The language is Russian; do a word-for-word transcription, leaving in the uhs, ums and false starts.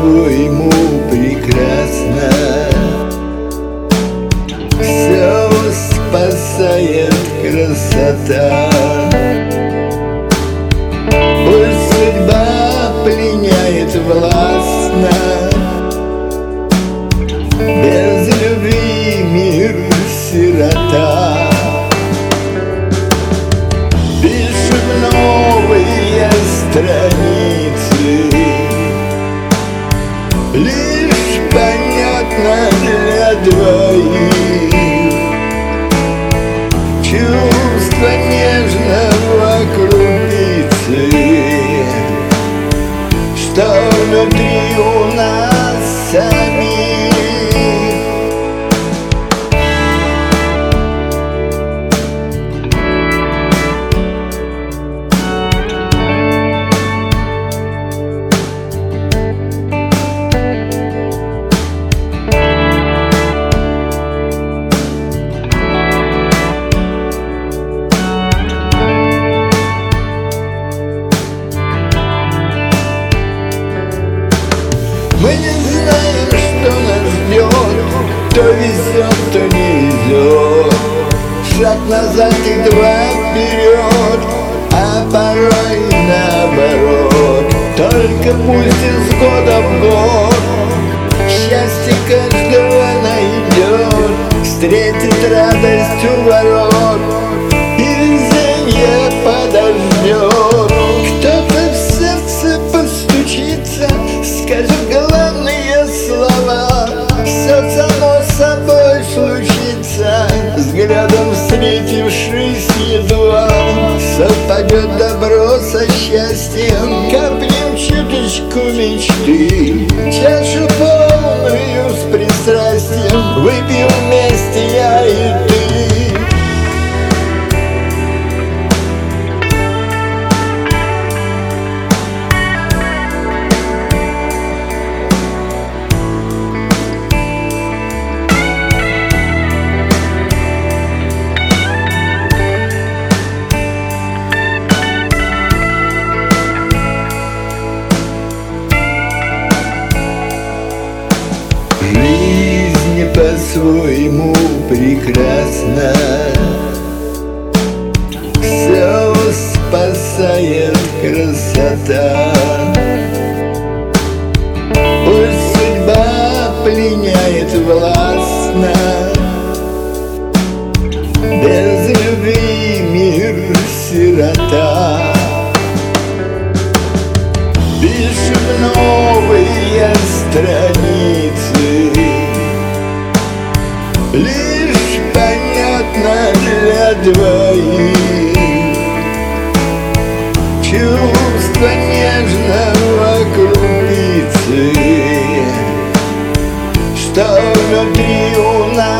по-своему прекрасно. Все спасает красота. Пусть судьба пленяет властно. Без любви мир сирота. Пишем новые страницы, лишь понятно для двоих. Чувство нежного крупицы, что внутри у нас самих. Мы не знаем, что нас ждет, то везет, то не везет. Шаг назад и два вперед, а порой наоборот. Только пусть из года в год счастье каждого найдет, встретит радость у ворот и везенье подождет. Кто-то в сердце постучится, скажет главные слова. Все само собой случится, взглядом встретившись едва. Совпадет добро со счастьем, капнем чуточку мечты. Чашу полную с пристрастием выпьем вместе я и ты. По-своему прекрасно. Все спасает красота. Пусть судьба пленяет властно. Без любви мир сирота. Пишем новые страницы, лишь понятно для двоих. Чувство нежного крупицы, что внутри у нас